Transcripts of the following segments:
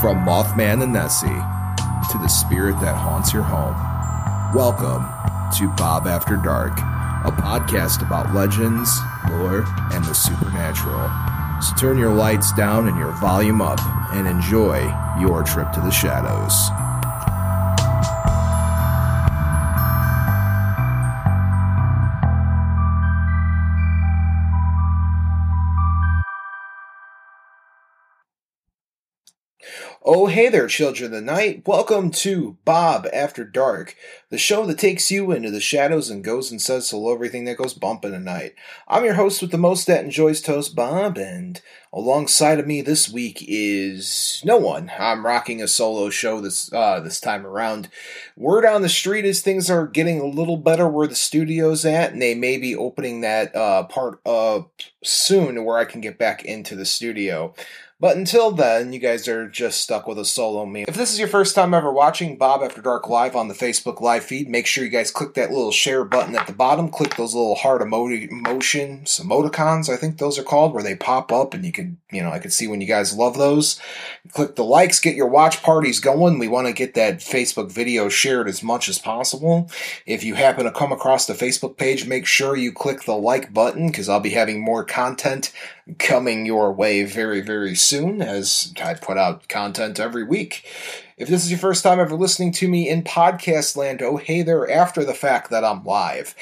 From Mothman and Nessie to the spirit that haunts your home, welcome to Bob After Dark, a podcast about legends, lore, and the supernatural. So turn your lights down and your volume up and enjoy your trip to the shadows. Oh, hey there, children of the night. Welcome to Bob After Dark, the show that takes you into the shadows and goes and says hello everything that goes bump in the night. I'm your host with the most that enjoys toast, Bob, and alongside of me this week is no one. I'm rocking a solo show this time around. Word on the street is things are getting a little better where the studio's at, and they may be opening that part soon where I can get back into the studio. But until then, you guys are just stuck with a solo me. If this is your first time ever watching Bob After Dark Live on the Facebook Live feed, make sure you guys click that little share button at the bottom. Click those little heart emoticons, I think those are called, where they pop up and you can, I can see when you guys love those. Click the likes, get your watch parties going. We want to get that Facebook video shared as much as possible. If you happen to come across the Facebook page, make sure you click the like button because I'll be having more content coming your way very, very soon as I put out content every week. If this is your first time ever listening to me in podcast land, oh hey there after the fact that I'm live.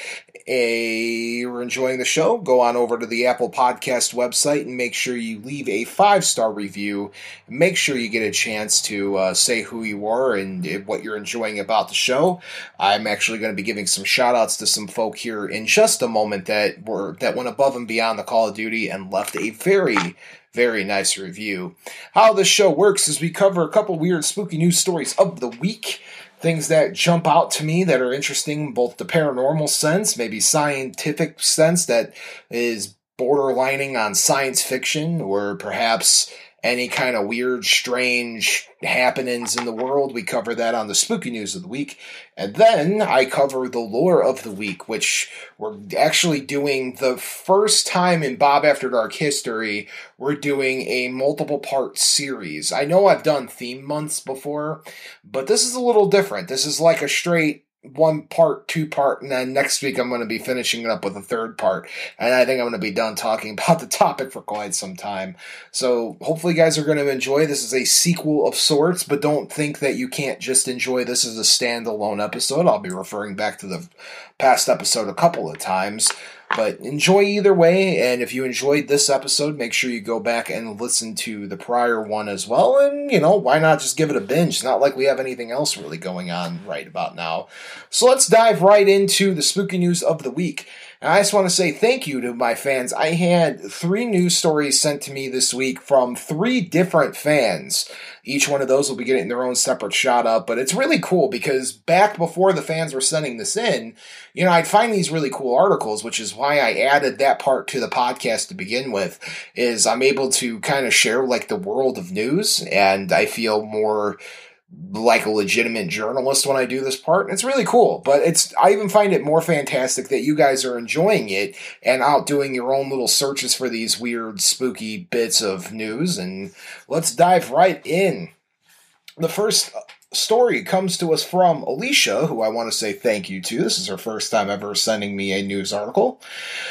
You're enjoying the show, go on over to the Apple Podcast website and make sure you leave a 5-star review. Make sure you get a chance to say who you are and what you're enjoying about the show. I'm actually going to be giving some shout outs to some folk here in just a moment that went above and beyond the Call of Duty and left a very, very nice review. How this show works is we cover a couple weird spooky news stories of the week. Things that jump out to me that are interesting, both the paranormal sense, maybe scientific sense that is borderlining on science fiction, or perhaps any kind of weird, strange happenings in the world. We cover that on the spooky news of the week. And then I cover the lore of the week, which we're actually doing the first time in Bob After Dark history. We're doing a multiple part series. I know I've done theme months before, but this is a little different. This is like a straight 1 part, 2 part, and then next week I'm going to be finishing it up with a 3rd part, and I think I'm going to be done talking about the topic for quite some time. So hopefully you guys are going to enjoy. This is a sequel of sorts, but don't think that you can't just enjoy this as a standalone episode. I'll be referring back to the past episode a couple of times. But enjoy either way, and if you enjoyed this episode, make sure you go back and listen to the prior one as well, and, why not just give it a binge? It's not like we have anything else really going on right about now. So let's dive right into the spooky news of the week. And I just want to say thank you to my fans. I had 3 news stories sent to me this week from 3 different fans. Each one of those will be getting their own separate shout out, but it's really cool because back before the fans were sending this in, I'd find these really cool articles, which is why I added that part to the podcast to begin with, is I'm able to kind of share like the world of news, and I feel more like a legitimate journalist when I do this part. It's really cool, but I even find it more fantastic that you guys are enjoying it and out doing your own little searches for these weird, spooky bits of news, and let's dive right in. The first story comes to us from Alicia, who I want to say thank you to. This is her first time ever sending me a news article.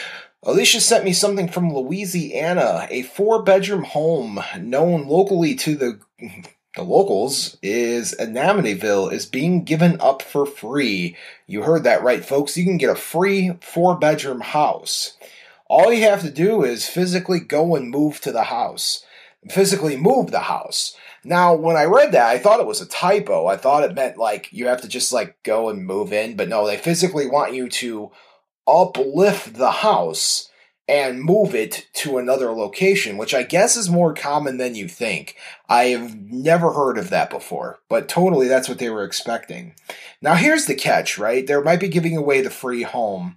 Alicia sent me something from Louisiana. A 4-bedroom home known locally to the locals is Amityville is being given up for free. You heard that right, folks. You can get a free 4-bedroom house. All you have to do is physically go and move to the house. Physically move the house. Now, when I read that, I thought it was a typo. I thought it meant like you have to just like go and move in. But no, they physically want you to uplift the house and move it to another location, which I guess is more common than you think. I've never heard of that before, but totally that's what they were expecting. Now here's the catch, right? They might be giving away the free home,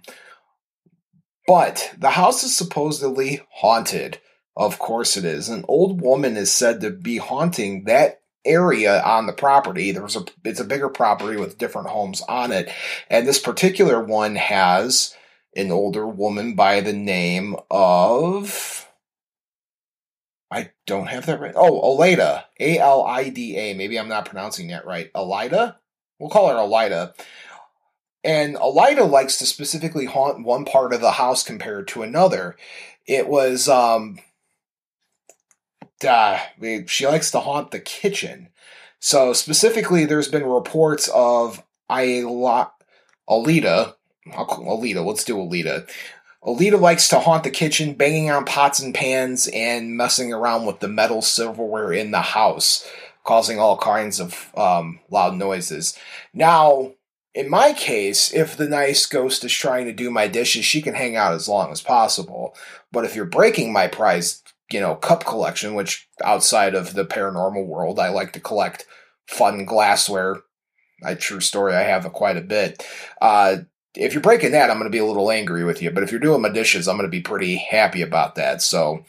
but the house is supposedly haunted. Of course it is. An old woman is said to be haunting that area on the property. It's a bigger property with different homes on it, and this particular one has an older woman by the name of I don't have that right. Oh, Alida. Alida. Maybe I'm not pronouncing that right. Alida? We'll call her Alida. And Alida likes to specifically haunt one part of the house compared to another. It was, she likes to haunt the kitchen. So specifically, there's been reports of Alida. Alida, let's do Alida. Alida likes to haunt the kitchen, banging on pots and pans and messing around with the metal silverware in the house, causing all kinds of loud noises. Now, in my case, if the nice ghost is trying to do my dishes, she can hang out as long as possible. But if you're breaking my prized, cup collection, which outside of the paranormal world, I like to collect fun glassware. True story, I have quite a bit. If you're breaking that, I'm going to be a little angry with you. But if you're doing my dishes, I'm going to be pretty happy about that. So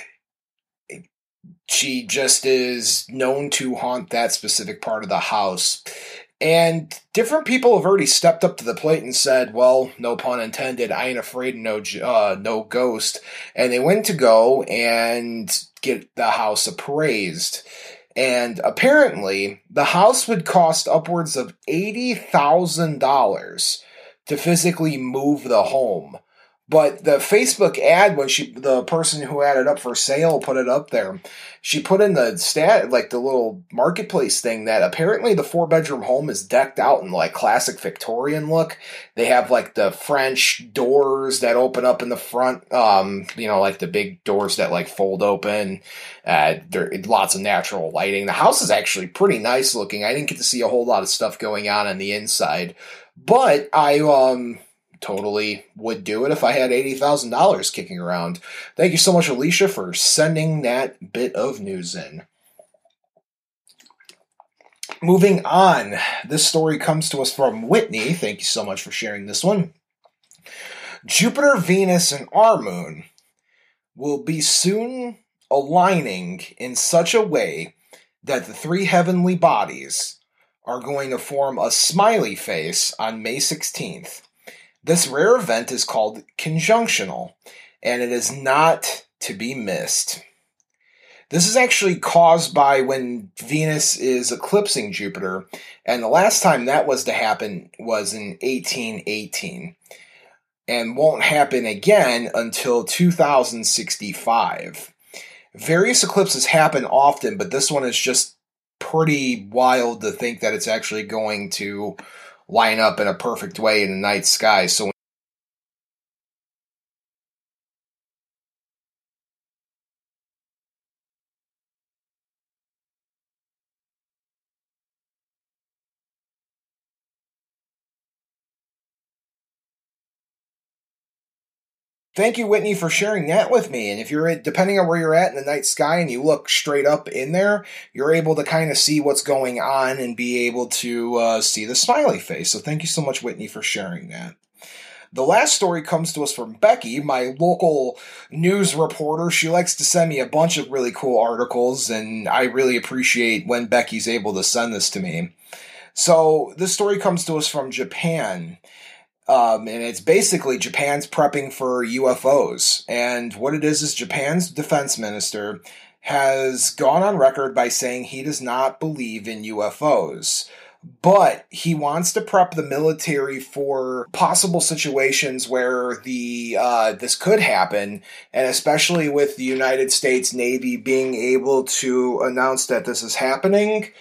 she just is known to haunt that specific part of the house. And different people have already stepped up to the plate and said, well, no pun intended, I ain't afraid of no ghost. And they went to go and get the house appraised. And apparently, the house would cost upwards of $80,000 to physically move the home. But the Facebook ad, when the person who had it up for sale put it up there, she put in the the little marketplace thing that apparently the 4-bedroom home is decked out in like classic Victorian look. They have like the French doors that open up in the front, like the big doors that like fold open. Lots of natural lighting. The house is actually pretty nice looking. I didn't get to see a whole lot of stuff going on the inside, but I totally would do it if I had $80,000 kicking around. Thank you so much, Alicia, for sending that bit of news in. Moving on, this story comes to us from Whitney. Thank you so much for sharing this one. Jupiter, Venus, and our moon will be soon aligning in such a way that the 3 heavenly bodies are going to form a smiley face on May 16th. This rare event is called conjunctional, and it is not to be missed. This is actually caused by when Venus is eclipsing Jupiter, and the last time that was to happen was in 1818, and won't happen again until 2065. Various eclipses happen often, but this one is just pretty wild to think that it's actually going to line up in a perfect way in the night sky. So thank you, Whitney, for sharing that with me. And if you're depending on where you're at in the night sky and you look straight up in there, you're able to kind of see what's going on and be able to see the smiley face. So thank you so much, Whitney, for sharing that. The last story comes to us from Becky, my local news reporter. She likes to send me a bunch of really cool articles, and I really appreciate when Becky's able to send this to me. So this story comes to us from Japan. And it's basically Japan's prepping for UFOs. And what it is Japan's defense minister has gone on record by saying he does not believe in UFOs. But he wants to prep the military for possible situations where this could happen, and especially with the United States Navy being able to announce that this is happening.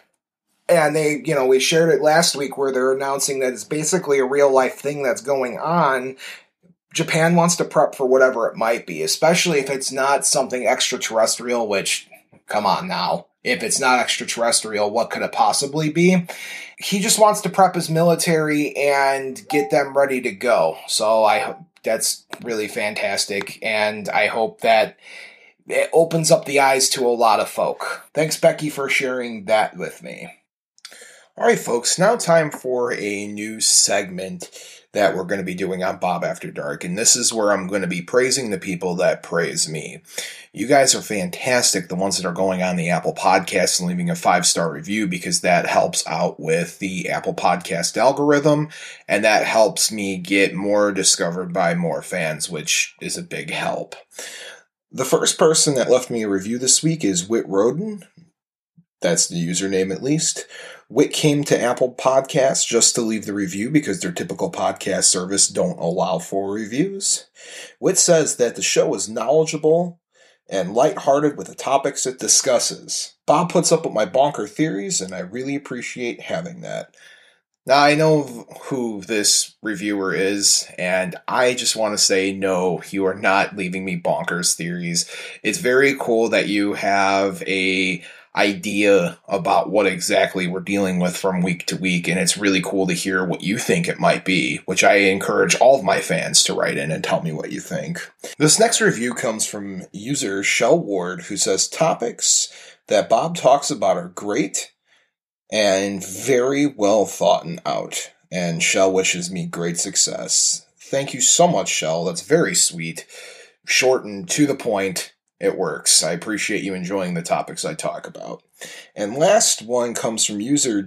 And we shared it last week where they're announcing that it's basically a real-life thing that's going on. Japan wants to prep for whatever it might be, especially if it's not something extraterrestrial, which, come on now. If it's not extraterrestrial, what could it possibly be? He just wants to prep his military and get them ready to go. So that's really fantastic, and I hope that it opens up the eyes to a lot of folk. Thanks, Becky, for sharing that with me. All right, folks, now time for a new segment that we're going to be doing on Bob After Dark, and this is where I'm going to be praising the people that praise me. You guys are fantastic, the ones that are going on the Apple Podcast and leaving a 5-star review, because that helps out with the Apple Podcast algorithm, and that helps me get more discovered by more fans, which is a big help. The first person that left me a review this week is Whit Roden. That's the username, at least. Whit came to Apple Podcasts just to leave the review because their typical podcast service don't allow for reviews. Whit says that the show is knowledgeable and lighthearted with the topics it discusses. Bob puts up with my bonker theories, and I really appreciate having that. Now, I know who this reviewer is, and I just want to say, no, you are not leaving me bonkers theories. It's very cool that you have a idea about what exactly we're dealing with from week to week, and it's really cool to hear what you think it might be, which I encourage all of my fans to write in and tell me what you think. This next review comes from user Shell Ward, who says, topics that Bob talks about are great and very well thought out, and Shell wishes me great success. Thank you so much, Shell. That's very sweet. Short and to the point. It works. I appreciate you enjoying the topics I talk about. And last one comes from user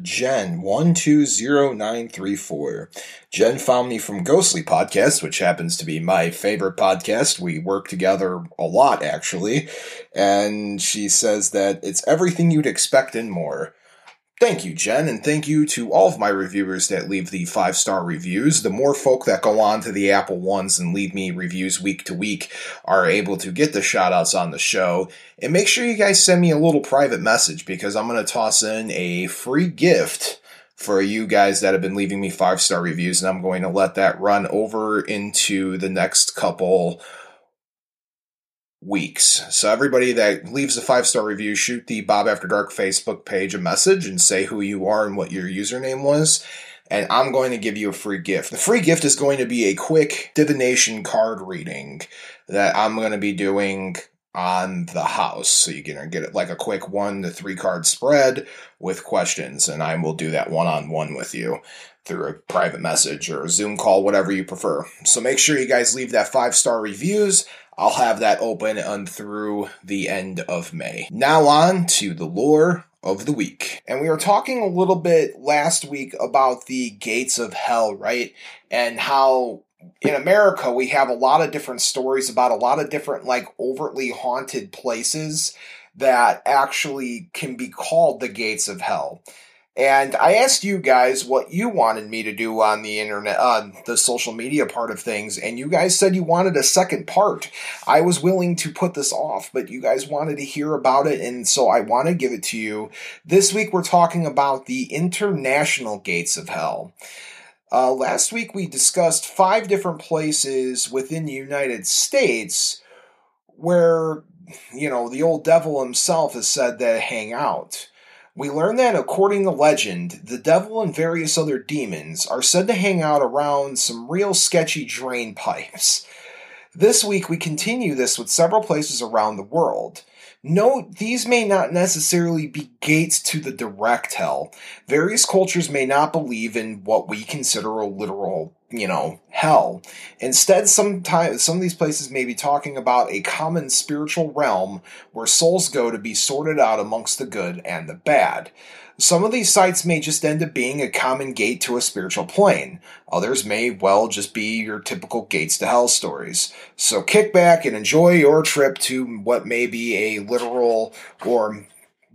Jen120934. Jen found me from Ghostly Podcast, which happens to be my favorite podcast. We work together a lot, actually. And she says that it's everything you'd expect and more. Thank you, Jen, and thank you to all of my reviewers that leave the 5-star reviews. The more folk that go on to the Apple ones and leave me reviews week to week are able to get the shout-outs on the show. And make sure you guys send me a little private message, because I'm going to toss in a free gift for you guys that have been leaving me 5-star reviews, and I'm going to let that run over into the next couple weeks. So everybody that leaves a 5-star review, shoot the Bob After Dark Facebook page a message and say who you are and what your username was, and I'm going to give you a free gift. The free gift is going to be a quick divination card reading that I'm going to be doing on the house. So you're going to get it like a quick 1 to 3 card spread with questions, and I will do that one-on-one with you through a private message or a Zoom call, whatever you prefer. So make sure you guys leave that 5-star reviews. I'll have that open and through the end of May. Now on to the lore of the week. And we were talking a little bit last week about the gates of hell, right? And how in America we have a lot of different stories about a lot of different like overtly haunted places that actually can be called the gates of hell. And I asked you guys what you wanted me to do on the internet, on the social media part of things, and you guys said you wanted a second part. I was willing to put this off, but you guys wanted to hear about it, and so I want to give it to you. This week we're talking about the international gates of hell. Last week we discussed 5 different places within the United States where, you know, the old devil himself is said to hang out. We learn that, according to legend, the devil and various other demons are said to hang out around some real sketchy drain pipes. This week, we continue this with several places around the world. Note, these may not necessarily be gates to the direct hell. Various cultures may not believe in what we consider a literal, hell. Instead, sometimes some of these places may be talking about a common spiritual realm where souls go to be sorted out amongst the good and the bad. Some of these sites may just end up being a common gate to a spiritual plane. Others may well just be your typical gates to hell stories. So kick back and enjoy your trip to what may be a literal or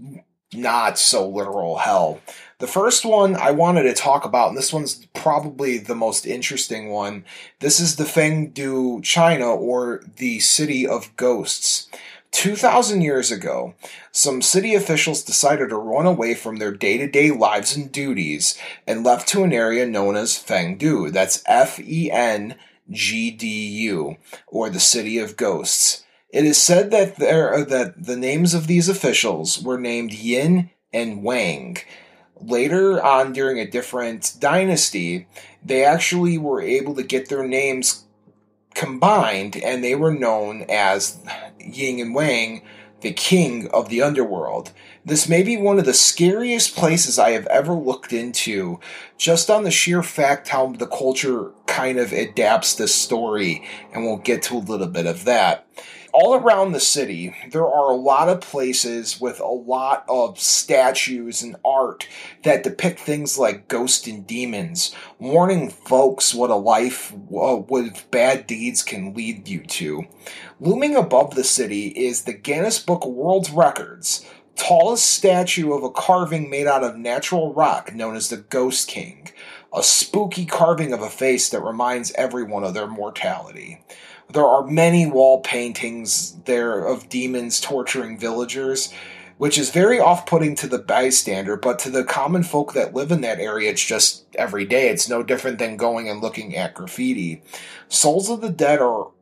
not so literal hell. The first one I wanted to talk about, and this one's probably the most interesting one, this is the Fengdu, China, or the City of Ghosts. 2,000 years ago, some city officials decided to run away from their day-to-day lives and duties and left to an area known as Fengdu. That's Fengdu, or the City of Ghosts. It is said that the names of these officials were named Yin and Wang. Later on, during a different dynasty, they actually were able to get their names combined, and they were known as Yin and Wang, the king of the underworld. This may be one of the scariest places I have ever looked into, just on the sheer fact how the culture kind of adapts this story, and we'll get to a little bit of that. all around the city, there are a lot of places with a lot of statues and art that depict things like ghosts and demons, warning folks what a life with bad deeds can lead you to. Looming above the city is the Guinness Book of World Records, tallest statue of a carving made out of natural rock known as the Ghost King, a spooky carving of a face that reminds everyone of their mortality. There are many wall paintings there of demons torturing villagers, which is very off-putting to the bystander, but to the common folk that live in that area, it's just every day. It's no different than going and looking at graffiti. Souls of the dead are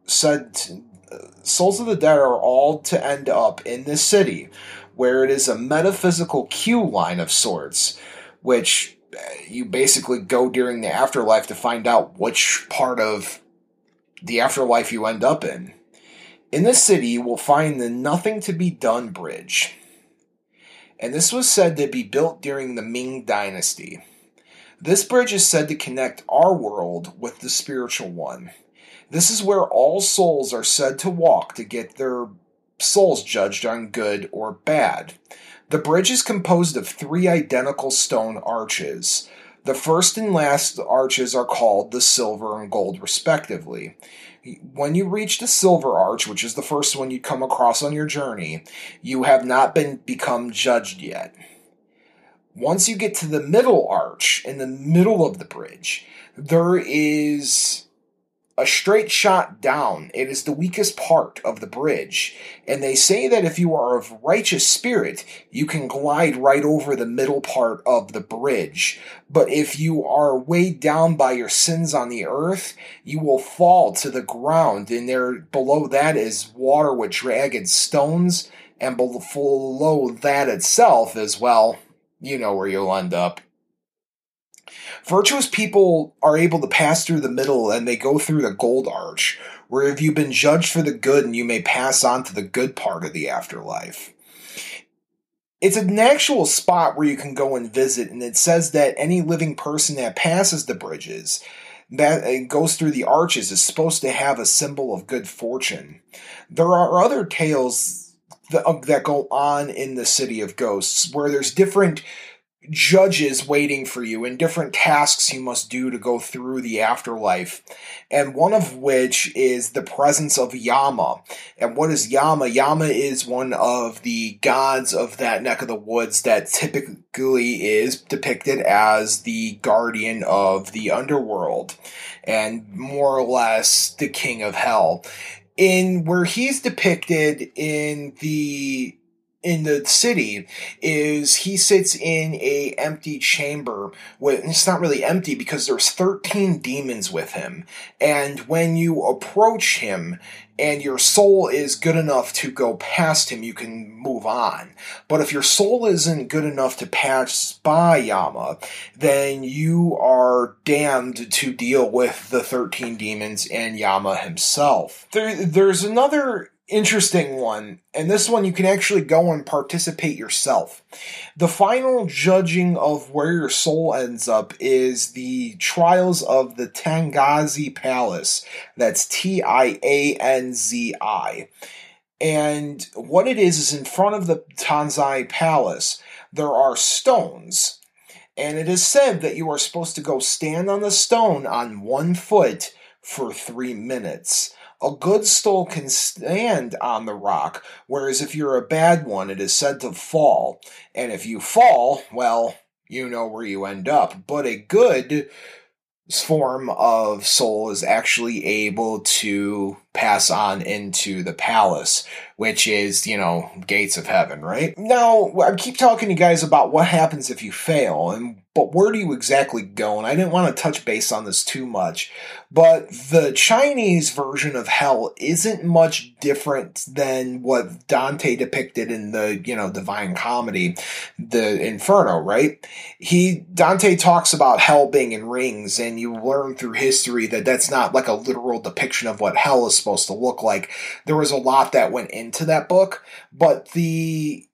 all to end up in this city, where it is a metaphysical queue line of sorts, which you basically go during the afterlife to find out which part of the afterlife you end up in. In this city, you will find the Nothing to Be Done Bridge, and this was said to be built during the Ming Dynasty. This bridge is said to connect our world with the spiritual one. This is where all souls are said to walk to get their souls judged on good or bad. The bridge is composed of 3 identical stone arches. The first and last arches are called the silver and gold, respectively. When you reach the silver arch, which is the first one you come across on your journey, you have not become judged yet. Once you get to the middle arch, in the middle of the bridge, there is a straight shot down. It is the weakest part of the bridge. And they say that if you are of righteous spirit, you can glide right over the middle part of the bridge. But if you are weighed down by your sins on the earth, you will fall to the ground. And there below that is water with jagged stones. And below that itself is, well, you know where you'll end up. Virtuous people are able to pass through the middle, and they go through the gold arch, where if you've been judged for the good, and you may pass on to the good part of the afterlife. It's an actual spot where you can go and visit, and it says that any living person that passes the bridges, that goes through the arches, is supposed to have a symbol of good fortune. There are other tales that go on in the City of Ghosts, where there's different judges waiting for you and different tasks you must do to go through the afterlife, and one of which is the presence of Yama. And what is Yama? Yama is one of the gods of that neck of the woods that typically is depicted as the guardian of the underworld and more or less the king of hell. In where he's depicted in the city is he sits in a empty chamber with, it's not really empty because there's 13 demons with him, and when you approach him and your soul is good enough to go past him, you can move on. But if your soul isn't good enough to pass by Yama, then you are damned to deal with the 13 demons and Yama himself. There's another interesting one, and this one you can actually go and participate yourself. The final judging of where your soul ends up is the trials of the Tangazi Palace. That's Tianzi. And what it is in front of the Tanzai Palace, there are stones. And it is said that you are supposed to go stand on the stone on 1 foot for 3 minutes. A good soul can stand on the rock, whereas if you're a bad one, it is said to fall. And if you fall, well, you know where you end up. But a good form of soul is actually able to pass on into the palace, which is, gates of heaven, right? Now, I keep talking to you guys about what happens if you fail, but where do you exactly go? And I didn't want to touch base on this too much, but the Chinese version of hell isn't much different than what Dante depicted in the, Divine Comedy, the Inferno, right? Dante talks about hell being in rings, and you learn through history that that's not like a literal depiction of what hell is supposed to look like. There was a lot that went into that book, but the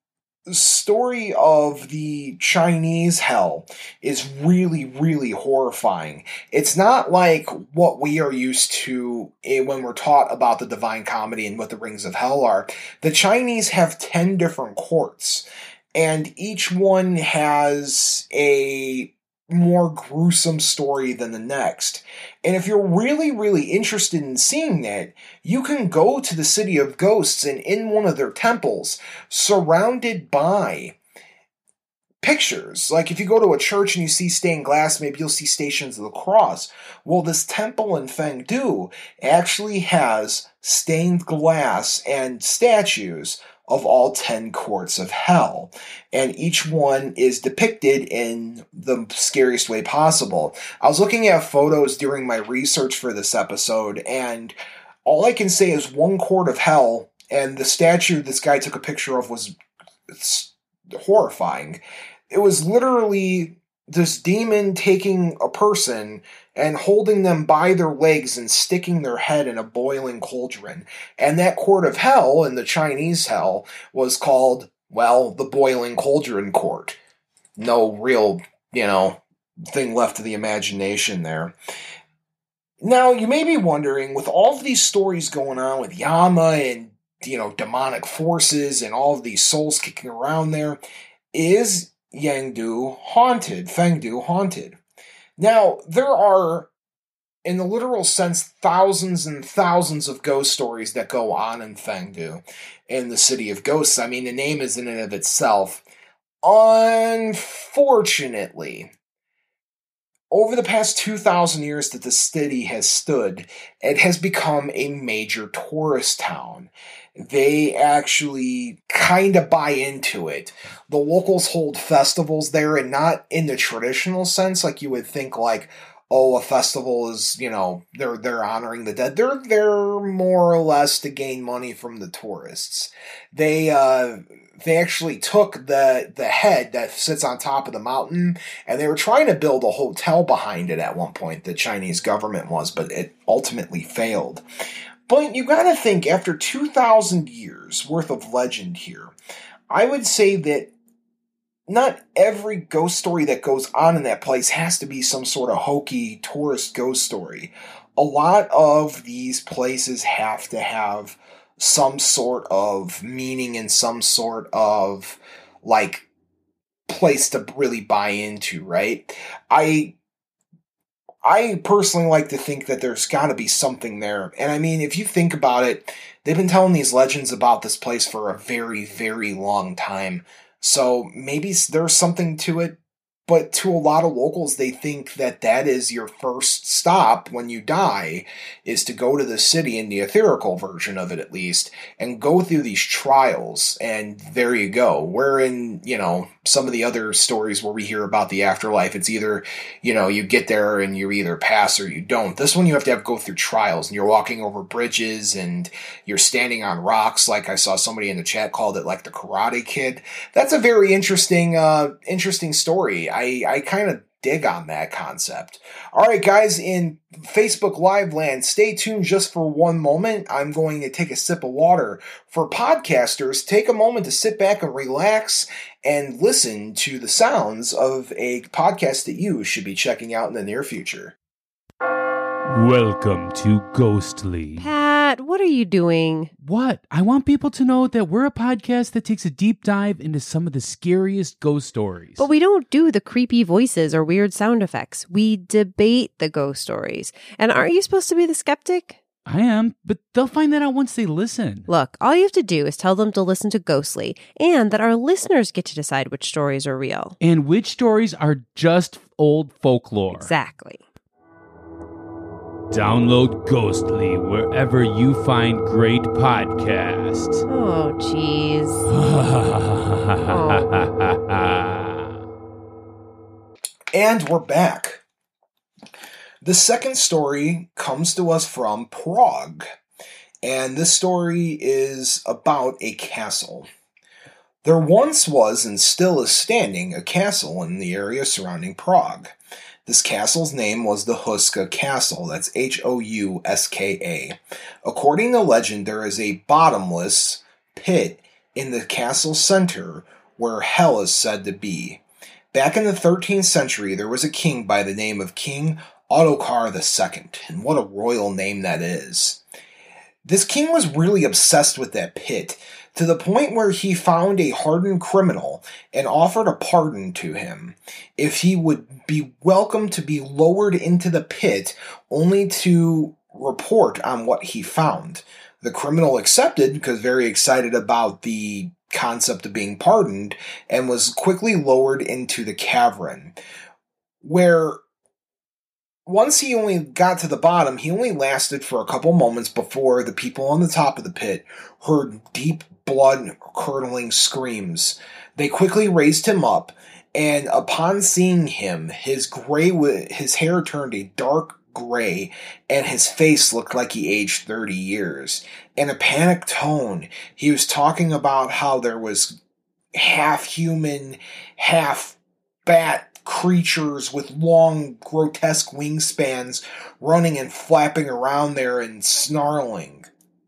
story of the Chinese hell is really, really horrifying. It's not like what we are used to when we're taught about the Divine Comedy and what the rings of hell are. The Chinese have 10 different courts, and each one has a more gruesome story than the next. And if you're really, really interested in seeing that, you can go to the City of Ghosts, and in one of their temples, surrounded by pictures. Like if you go to a church and you see stained glass, maybe you'll see Stations of the Cross. Well, this temple in Fengdu actually has stained glass and statues of all 10 courts of hell. And each one is depicted in the scariest way possible. I was looking at photos during my research for this episode, and all I can say is one court of hell, and the statue this guy took a picture of was horrifying. It was literally this demon taking a person and holding them by their legs and sticking their head in a boiling cauldron. And that court of hell, in the Chinese hell, was called, well, the Boiling Cauldron Court. No real, thing left to the imagination there. Now, you may be wondering, with all of these stories going on with Yama and, demonic forces and all of these souls kicking around there, is Fengdu haunted? Now, there are, in the literal sense, thousands and thousands of ghost stories that go on in Fengdu, in the City of Ghosts. I mean, the name is in and of itself. Unfortunately, over the past 2,000 years that the city has stood, it has become a major tourist town. They actually kind of buy into it. The locals hold festivals there, and not in the traditional sense, like you would think, like, oh, a festival is, they're honoring the dead. They're there more or less to gain money from the tourists. They actually took the head that sits on top of the mountain, and they were trying to build a hotel behind it at one point, the Chinese government was, but it ultimately failed. But you gotta think, after 2,000 years worth of legend here, I would say that not every ghost story that goes on in that place has to be some sort of hokey tourist ghost story. A lot of these places have to have some sort of meaning and some sort of, place to really buy into, right? I personally like to think that there's got to be something there. And I mean, if you think about it, they've been telling these legends about this place for a very, very long time. So maybe there's something to it. But to a lot of locals, they think that that is your first stop when you die, is to go to the city, in the etherical version of it at least, and go through these trials, and there you go. Wherein, some of the other stories where we hear about the afterlife, it's either, you get there and you either pass or you don't. This one you have to go through trials, and you're walking over bridges, and you're standing on rocks, like I saw somebody in the chat called it, like the Karate Kid. That's a very interesting story. I kind of dig on that concept. All right, guys, in Facebook Live land, stay tuned just for one moment. I'm going to take a sip of water. For podcasters, take a moment to sit back and relax and listen to the sounds of a podcast that you should be checking out in the near future. Welcome to Ghostly. Pat, what are you doing? What? I want people to know that we're a podcast that takes a deep dive into some of the scariest ghost stories. But we don't do the creepy voices or weird sound effects. We debate the ghost stories. And aren't you supposed to be the skeptic? I am, but they'll find that out once they listen. Look, all you have to do is tell them to listen to Ghostly, and that our listeners get to decide which stories are real. And which stories are just old folklore. Exactly. Download Ghostly wherever you find great podcasts. Oh, jeez. And we're back. The second story comes to us from Prague, and this story is about a castle. There once was, and still is standing, a castle in the area surrounding Prague. This castle's name was the Houska Castle. That's Houska. According to legend, there is a bottomless pit in the castle center where hell is said to be. Back in the 13th century, there was a king by the name of King Ottokar II, and what a royal name that is. This king was really obsessed with that pit, to the point where he found a hardened criminal and offered a pardon to him if he would be welcome to be lowered into the pit only to report on what he found. The criminal accepted because very excited about the concept of being pardoned and was quickly lowered into the cavern, where once he only got to the bottom, he only lasted for a couple moments before the people on the top of the pit heard deep blood-curdling screams. They quickly raised him up, and upon seeing him, his hair turned a dark gray, and his face looked like he aged 30 years. In a panicked tone, he was talking about how there was half-human, half-bat creatures with long, grotesque wingspans running and flapping around there and snarling.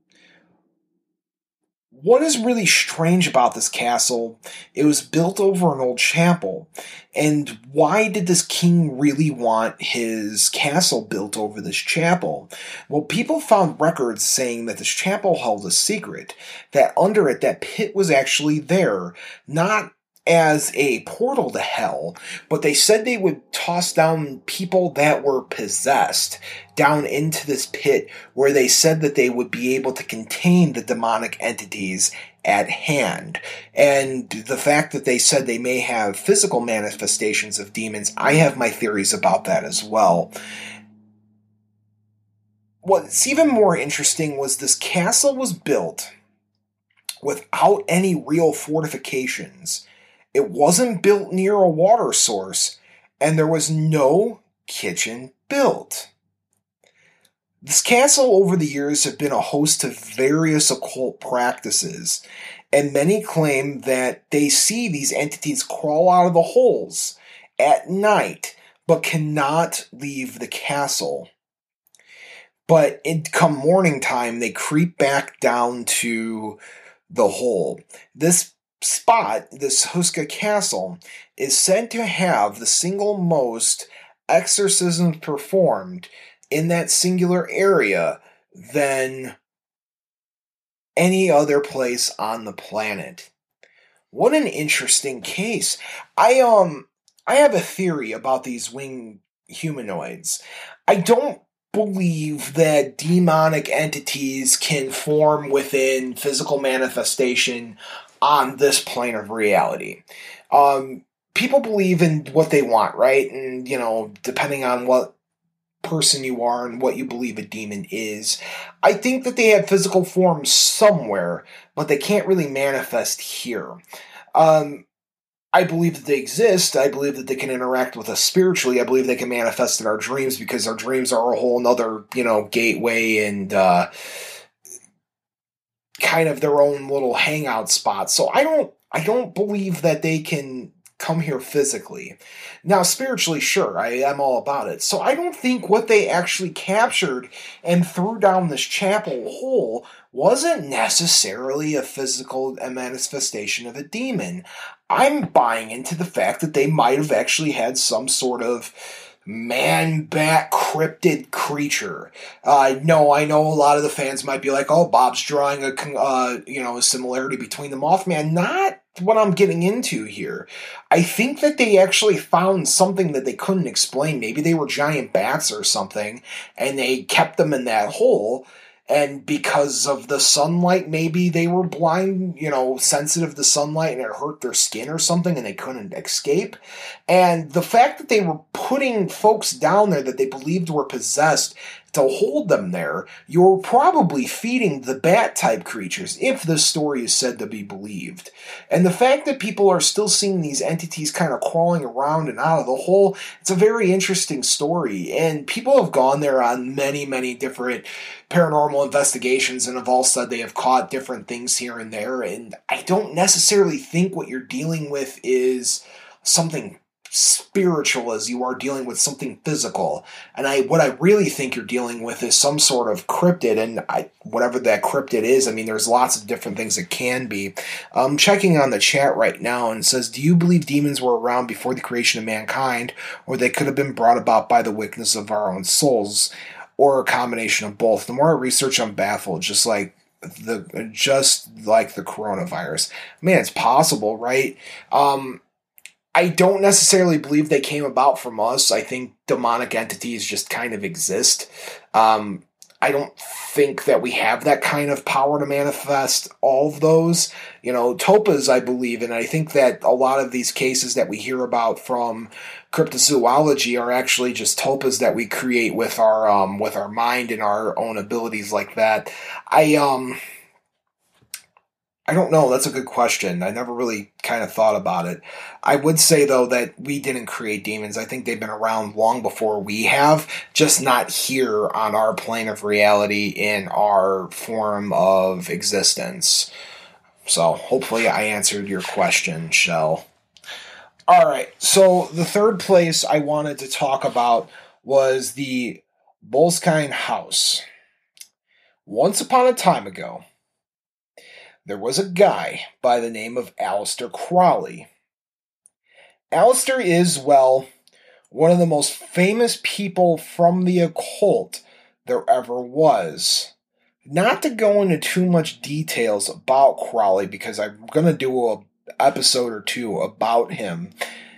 What is really strange about this castle, it was built over an old chapel. And why did this king really want his castle built over this chapel? Well, people found records saying that this chapel held a secret, that under it, that pit was actually there, not as a portal to hell, but they said they would toss down people that were possessed down into this pit, where they said that they would be able to contain the demonic entities at hand. And the fact that they said they may have physical manifestations of demons, I have my theories about that as well. What's even more interesting was this castle was built without any real fortifications. It wasn't built near a water source, and there was no kitchen built. This castle over the years have been a host of various occult practices, and many claim that they see these entities crawl out of the holes at night, but cannot leave the castle. But come morning time, they creep back down to the hole. This spot, this Huska Castle, is said to have the single most exorcisms performed in that singular area than any other place on the planet. What an interesting case. I have a theory about these winged humanoids. I don't believe that demonic entities can form within physical manifestation on this plane of reality. People believe in what they want, right? And, depending on what person you are and what you believe a demon is, I think that they have physical forms somewhere, but they can't really manifest here. I believe that they exist. I believe that they can interact with us spiritually. I believe they can manifest in our dreams, because our dreams are a whole nother, gateway and kind of their own little hangout spot. So I don't believe that they can come here physically. Now, spiritually, sure, I'm all about it. So I don't think what they actually captured and threw down this chapel hole wasn't necessarily a physical manifestation of a demon. I'm buying into the fact that they might have actually had some sort of man-bat cryptid creature. No, I know a lot of the fans might be like, "Oh, Bob's drawing a similarity between the Mothman." Not what I'm getting into here. I think that they actually found something that they couldn't explain. Maybe they were giant bats or something, and they kept them in that hole. And because of the sunlight, maybe they were blind, sensitive to sunlight, and it hurt their skin or something, and they couldn't escape. And the fact that they were putting folks down there that they believed were possessed to hold them there, you're probably feeding the bat-type creatures, if this story is said to be believed. And the fact that people are still seeing these entities kind of crawling around and out of the hole, it's a very interesting story. And people have gone there on many, many different paranormal investigations and have all said they have caught different things here and there. And I don't necessarily think what you're dealing with is something spiritual as you are dealing with something physical. And what I really think you're dealing with is some sort of cryptid, and whatever that cryptid is, I mean, there's lots of different things it can be. I'm checking on the chat right now, and it says, do you believe demons were around before the creation of mankind, or they could have been brought about by the wickedness of our own souls, or a combination of both? The more I research, I'm baffled, just like the coronavirus. Man, it's possible, right? I don't necessarily believe they came about from us. I think demonic entities just kind of exist. I don't think that we have that kind of power to manifest all of those. You know, tulpas, I believe, and I think that a lot of these cases that we hear about from cryptozoology are actually just tulpas that we create with our mind and our own abilities like that. I don't know. That's a good question. I never really kind of thought about it. I would say, though, that we didn't create demons. I think they've been around long before we have, just not here on our plane of reality in our form of existence. So hopefully I answered your question, Shell. All right. So the third place I wanted to talk about was the Boleskine House. Once upon a time ago, there was a guy by the name of Aleister Crowley. Aleister is, well, one of the most famous people from the occult there ever was. Not to go into too much details about Crowley, because I'm going to do an episode or two about him.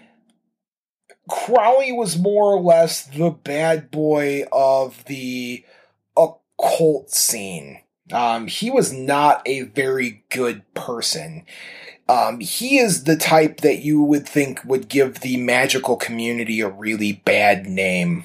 Crowley was more or less the bad boy of the occult scene. He was not a very good person. He is the type that you would think would give the magical community a really bad name.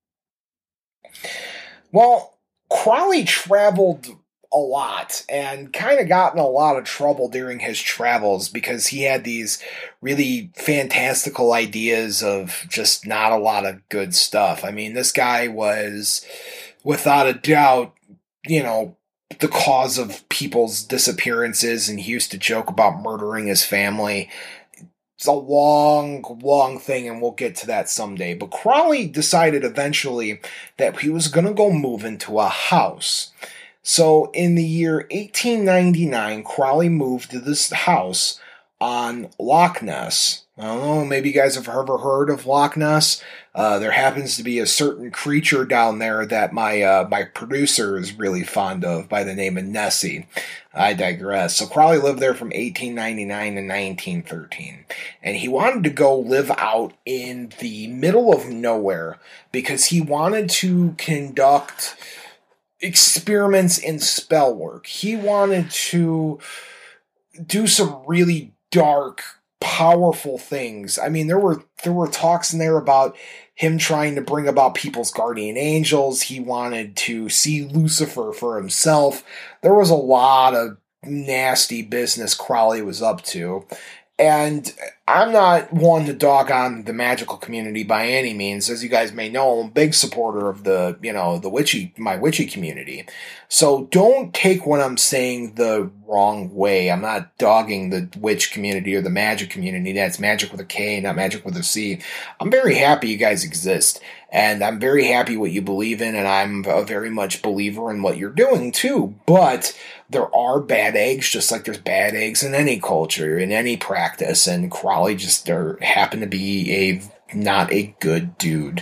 Well, Crowley traveled a lot and kind of got in a lot of trouble during his travels because he had these really fantastical ideas of just not a lot of good stuff. I mean, this guy was, without a doubt, the cause of people's disappearances, and he used to joke about murdering his family. It's a long, long thing, and we'll get to that someday. But Crowley decided eventually that he was going to go move into a house. So in the year 1899, Crowley moved to this house on Loch Ness. I don't know, maybe you guys have ever heard of Loch Ness. There happens to be a certain creature down there that my producer is really fond of by the name of Nessie. I digress. So Crowley lived there from 1899 to 1913. And he wanted to go live out in the middle of nowhere because he wanted to conduct experiments in spell work. He wanted to do some really dark, powerful things. I mean, there were talks in there about him trying to bring about people's guardian angels. He wanted to see Lucifer for himself. There was a lot of nasty business Crowley was up to. And I'm not one to dog on the magical community by any means. As you guys may know, I'm a big supporter of my witchy community. So don't take what I'm saying the wrong way. I'm not dogging the witch community or the magic community. That's magic with a K, not magic with a C. I'm very happy you guys exist. And I'm very happy what you believe in, and I'm a very much believer in what you're doing too. But there are bad eggs, just like there's bad eggs in any culture, in any practice, and Crowley just happened to be not a good dude.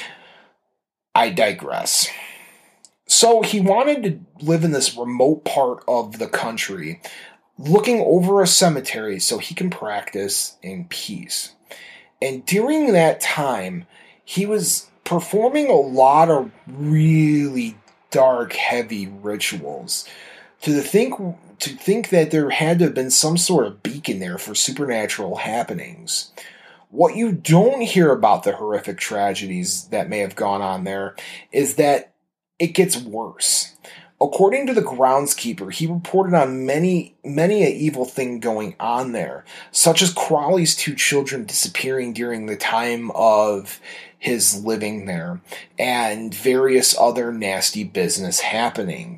I digress. So he wanted to live in this remote part of the country, looking over a cemetery so he can practice in peace. And during that time, he was performing a lot of really dark, heavy rituals. To think that there had to have been some sort of beacon there for supernatural happenings. What you don't hear about the horrific tragedies that may have gone on there is that it gets worse. According to the groundskeeper, he reported on many an evil thing going on there, such as Crowley's 2 children disappearing during the time of his living there, and various other nasty business happening.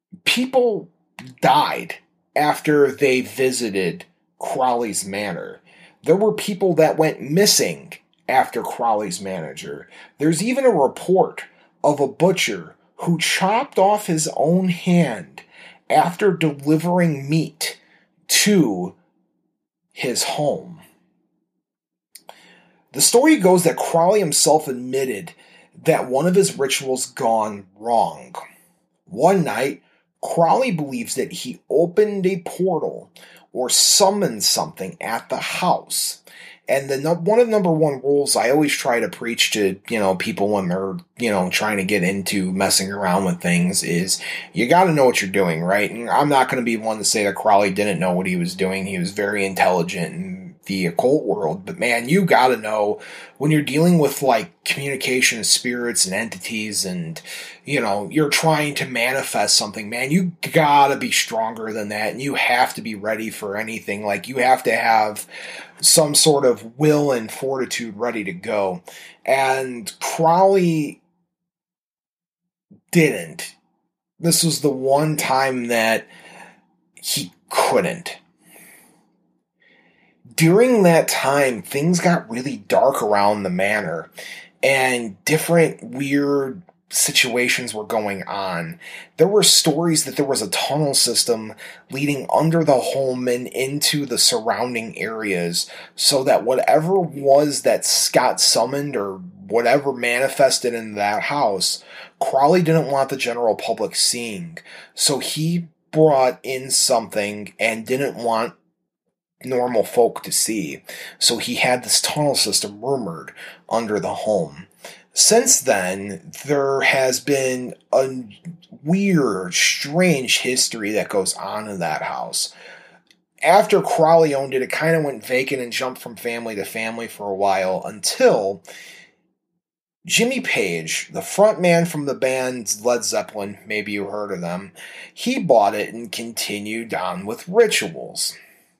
People died after they visited Crowley's manor. There were people that went missing after Crowley's manager. There's even a report of a butcher who chopped off his own hand after delivering meat to his home. The story goes that Crowley himself admitted that one of his rituals gone wrong. One night, Crowley believes that he opened a portal or summoned something at the house. And one of the number one rules I always try to preach to, people when they're, trying to get into messing around with things is you got to know what you're doing, right? And I'm not going to be one to say that Crowley didn't know what he was doing. He was very intelligent in the occult world. But man, you got to know when you're dealing with like communication of spirits and entities and, you're trying to manifest something, man, you got to be stronger than that. And you have to be ready for anything. Like you have to have some sort of will and fortitude ready to go. And Crowley didn't. This was the one time that he couldn't. During that time, things got really dark around the manor, and different weird situations were going on. There were stories that there was a tunnel system leading under the home and into the surrounding areas, so that whatever was that got summoned or whatever manifested in that house, Crowley didn't want the general public seeing. So he brought in something and didn't want normal folk to see. So he had this tunnel system rumored under the home. Since then, there has been a weird, strange history that goes on in that house. After Crowley owned it, it kind of went vacant and jumped from family to family for a while until Jimmy Page, the front man from the band Led Zeppelin, maybe you heard of them, he bought it and continued on with rituals.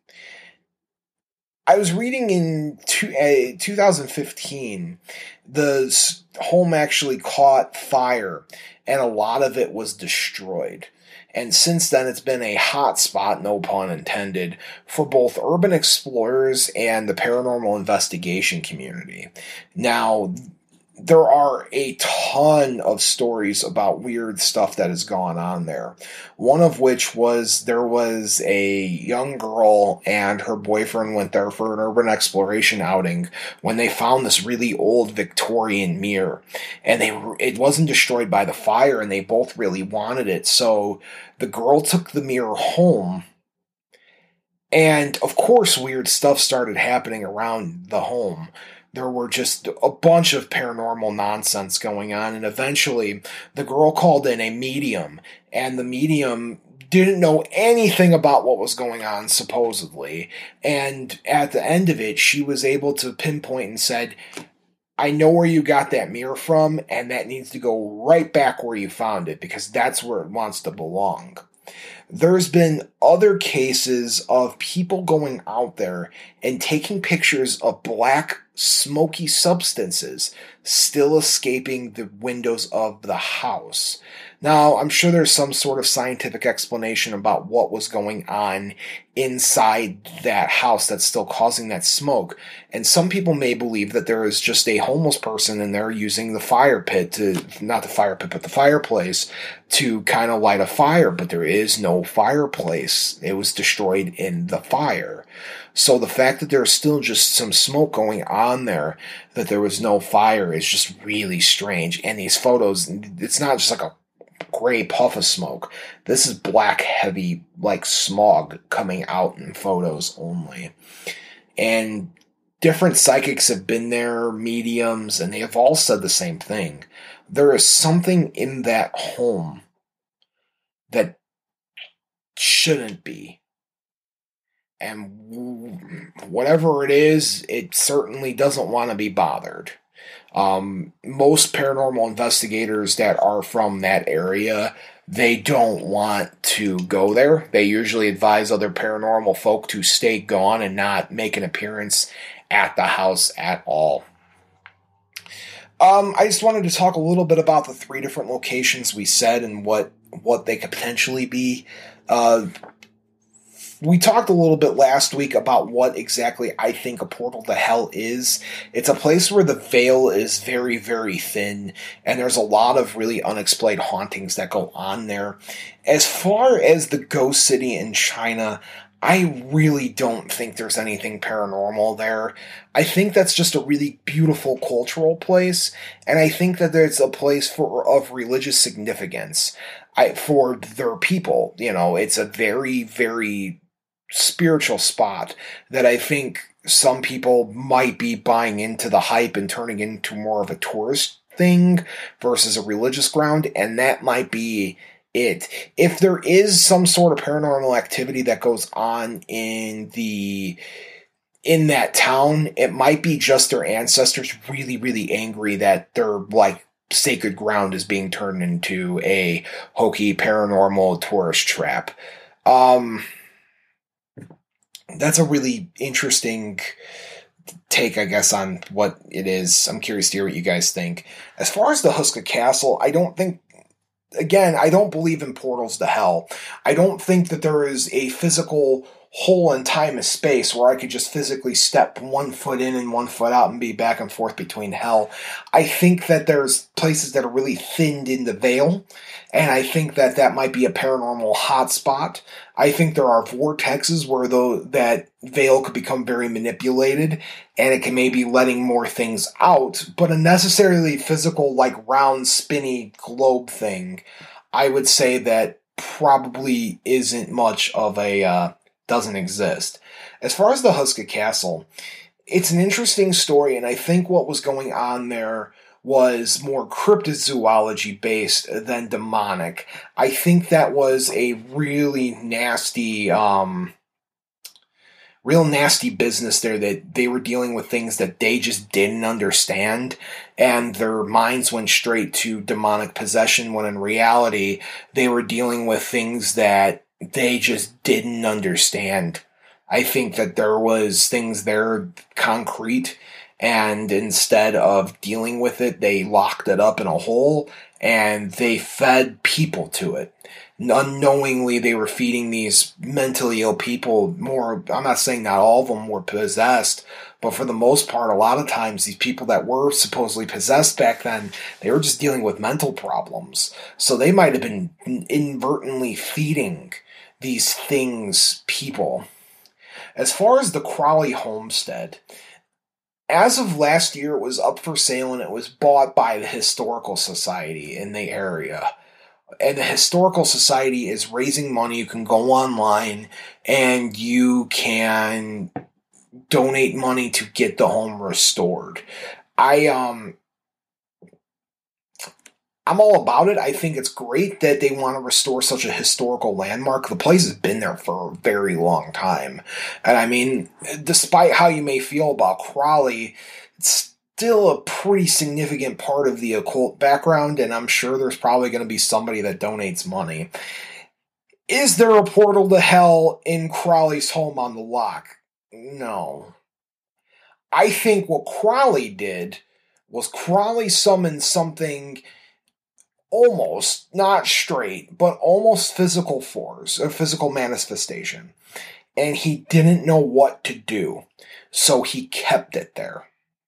I was reading in 2015, the home actually caught fire, and a lot of it was destroyed. And since then, it's been a hot spot, no pun intended, for both urban explorers and the paranormal investigation community. Now, there are a ton of stories about weird stuff that has gone on there. One of which was there was a young girl and her boyfriend went there for an urban exploration outing when they found this really old Victorian mirror. And it wasn't destroyed by the fire, and they both really wanted it. So the girl took the mirror home. And of course, weird stuff started happening around the home. There were just a bunch of paranormal nonsense going on, and eventually the girl called in a medium, and the medium didn't know anything about what was going on, supposedly, and at the end of it, she was able to pinpoint and said, I know where you got that mirror from, and that needs to go right back where you found it, because that's where it wants to belong. There's been other cases of people going out there and taking pictures of black, smoky substances still escaping the windows of the house. Now, I'm sure there's some sort of scientific explanation about what was going on inside that house that's still causing that smoke. And some people may believe that there is just a homeless person in there using the fireplace to kind of light a fire, but there is no fireplace. It was destroyed in the fire. So the fact that there's still just some smoke going on there, that there was no fire, is just really strange. And these photos, it's not just like a gray puff of smoke. This is black, heavy, like smog coming out in photos only. And different psychics have been there, mediums, and they have all said the same thing. There is something in that home that shouldn't be. And whatever it is, it certainly doesn't want to be bothered. Most paranormal investigators that are from that area, they don't want to go there. They usually advise other paranormal folk to stay gone and not make an appearance at the house at all. I just wanted to talk a little bit about the 3 different locations we said and what they could potentially be. we talked a little bit last week about what exactly I think a portal to hell is. It's a place where the veil is very, very thin, and there's a lot of really unexplained hauntings that go on there. As far as the ghost city in China, I really don't think there's anything paranormal there. I think that's just a really beautiful cultural place, and I think that there's a place of religious significance for their people. It's a very, very spiritual spot that I think some people might be buying into the hype and turning into more of a tourist thing versus a religious ground, and that might be it. If there is some sort of paranormal activity that goes on in that town, it might be just their ancestors really, really angry that their sacred ground is being turned into a hokey paranormal tourist trap. That's a really interesting take, I guess, on what it is. I'm curious to hear what you guys think. As far as the Huska Castle, I don't believe in portals to hell. I don't think that there is a physical hole in time and space where I could just physically step 1 foot in and 1 foot out and be back and forth between hell. I think that there's places that are really thinned in the veil, and I think that might be a paranormal hotspot. I think there are vortexes where that veil could become very manipulated, and it can maybe letting more things out, but a necessarily physical, round, spinny globe thing, I would say that probably isn't much of a, doesn't exist. As far as the Huska Castle, it's an interesting story, and I think what was going on there was more cryptozoology based than demonic. I think that was a really nasty, real nasty business there, that they were dealing with things that they just didn't understand, and their minds went straight to demonic possession, when in reality they were dealing with things that they just didn't understand. I think that there was things there concrete, and instead of dealing with it, they locked it up in a hole and they fed people to it. Unknowingly, they were feeding these mentally ill people more. I'm not saying not all of them were possessed, but for the most part, a lot of times these people that were supposedly possessed back then, they were just dealing with mental problems. So they might have been inadvertently feeding these things people. As far as the Crawley homestead, as of last year, it was up for sale and it was bought by the Historical Society in the area. And the Historical Society is raising money. You can go online and you can donate money to get the home restored. I'm all about it. I think it's great that they want to restore such a historical landmark. The place has been there for a very long time. And I mean, despite how you may feel about Crawley, it's still a pretty significant part of the occult background, and I'm sure there's probably going to be somebody that donates money. Is there a portal to hell in Crawley's home on the loch? No. I think what Crawley did was Crawley summoned something almost, not straight, but almost physical force, a physical manifestation. And he didn't know what to do, so he kept it there.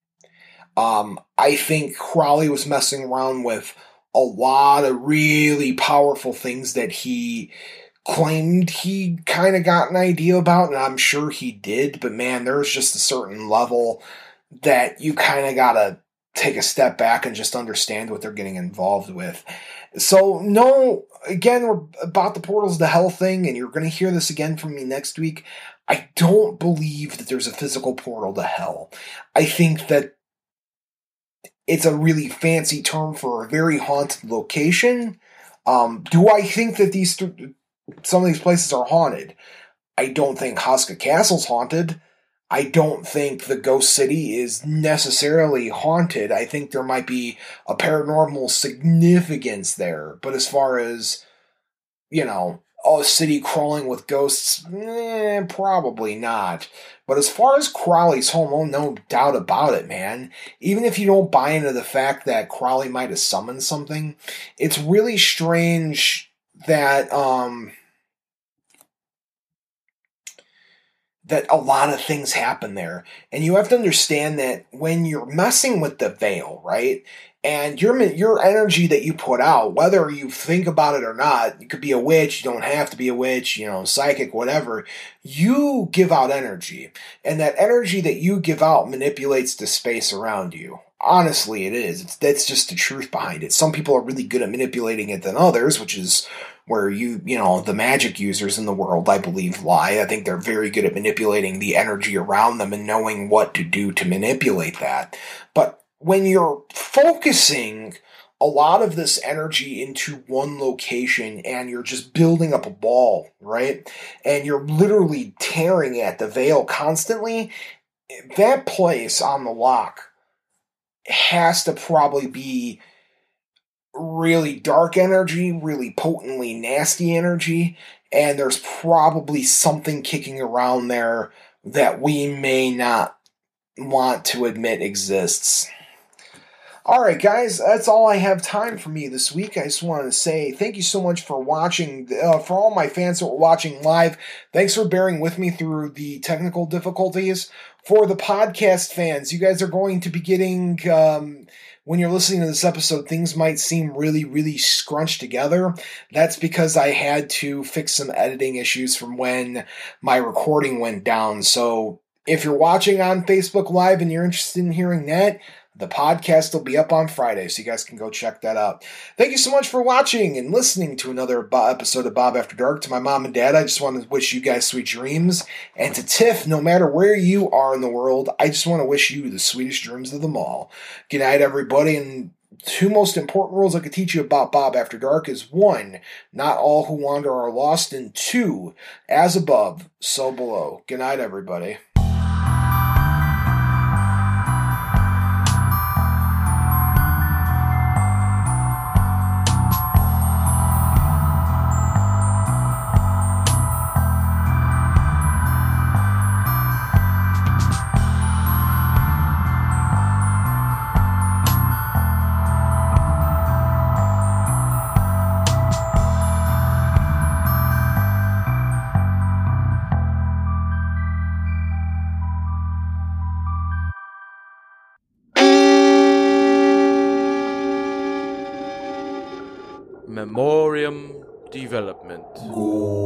I think Crawley was messing around with a lot of really powerful things that he claimed he kind of got an idea about, and I'm sure he did, but man, there's just a certain level that you kind of gotta take a step back and just understand what they're getting involved with. So, no, again, we're about the portals to hell thing, and you're going to hear this again from me next week. I don't believe that there's a physical portal to hell. I think that it's a really fancy term for a very haunted location. Do I think that some of these places are haunted? I don't think Huska Castle's haunted. I don't think the Ghost City is necessarily haunted. I think there might be a paranormal significance there. But as far as, a city crawling with ghosts, probably not. But as far as Crawley's home, oh, no doubt about it, man. Even if you don't buy into the fact that Crawley might have summoned something, it's really strange that, that a lot of things happen there. And you have to understand that when you're messing with the veil, right? And your energy that you put out, whether you think about it or not, you could be a witch, you don't have to be a witch, psychic, whatever. You give out energy. And that energy that you give out manipulates the space around you. Honestly, it is. That's just the truth behind it. Some people are really good at manipulating it than others, which is where the magic users in the world, I believe, lie. I think they're very good at manipulating the energy around them and knowing what to do to manipulate that. But when you're focusing a lot of this energy into one location and you're just building up a ball, right? And you're literally tearing at the veil constantly, that place on the lock has to probably be really dark energy, really potently nasty energy, and there's probably something kicking around there that we may not want to admit exists. Alright guys, that's all I have time for me this week. I just wanted to say thank you so much for watching. For all my fans that were watching live, thanks for bearing with me through the technical difficulties. For the podcast fans, you guys are going to be getting, when you're listening to this episode, things might seem really, really scrunched together. That's because I had to fix some editing issues from when my recording went down. So if you're watching on Facebook Live and you're interested in hearing that, the podcast will be up on Friday, so you guys can go check that out. Thank you so much for watching and listening to another episode of Bob After Dark. To my mom and dad, I just want to wish you guys sweet dreams. And to Tiff, no matter where you are in the world, I just want to wish you the sweetest dreams of them all. Good night, everybody. And two most important rules I could teach you about Bob After Dark is 1, not all who wander are lost, and 2, as above, so below. Good night, everybody. Memoriam Development.